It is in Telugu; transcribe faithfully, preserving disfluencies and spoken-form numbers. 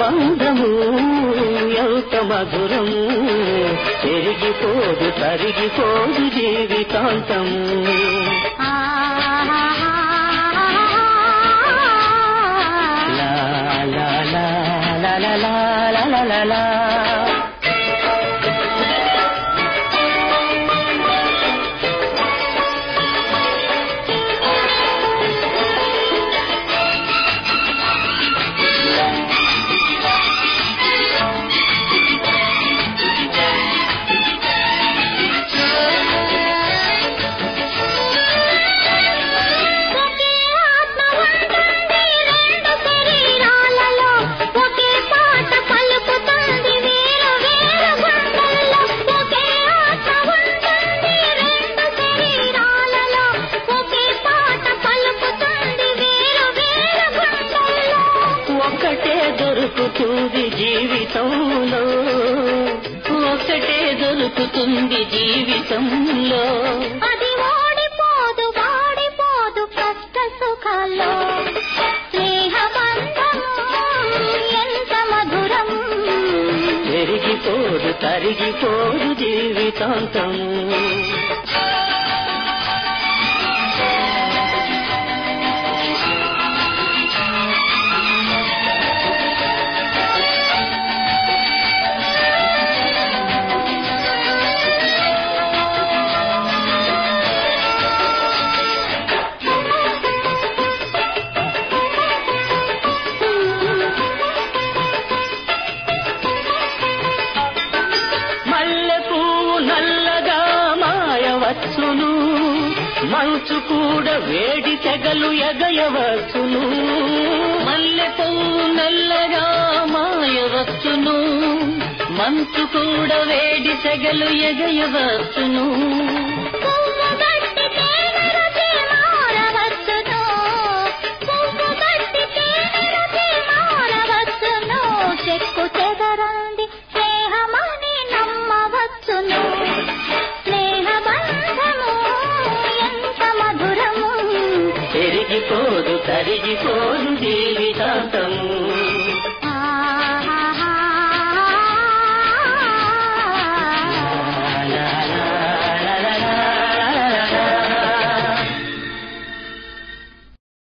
బంధము ఎంత మధురము పెరిగిపోదు తరిగిపోదు జీవితాంతము లా లా లా లా లా లా లా లా లా దొరుకుతుంది జీవితంలో ఒకటే దొరుకుతుంది జీవితంలో అది ఓడిపోదు వాడిపోదు కష్ట సుఖాల్లో స్నేహబంధం ఎంత మధురం పెరిగిపోదు తరిగిపోదు జీవితాంతం వచ్చును మంచు కూడా వేడి తెగలు ఎగయవచ్చును మల్లె పువ్వు నల్లగా మాయవచ్చును మంచు కూడా వేడి తెగలు ఎగయవచ్చును చెక్కు చెదరంది స్నేహమని నమ్మవచ్చును పెరిగిపోదు తరిగిపోదు జీవితాంతము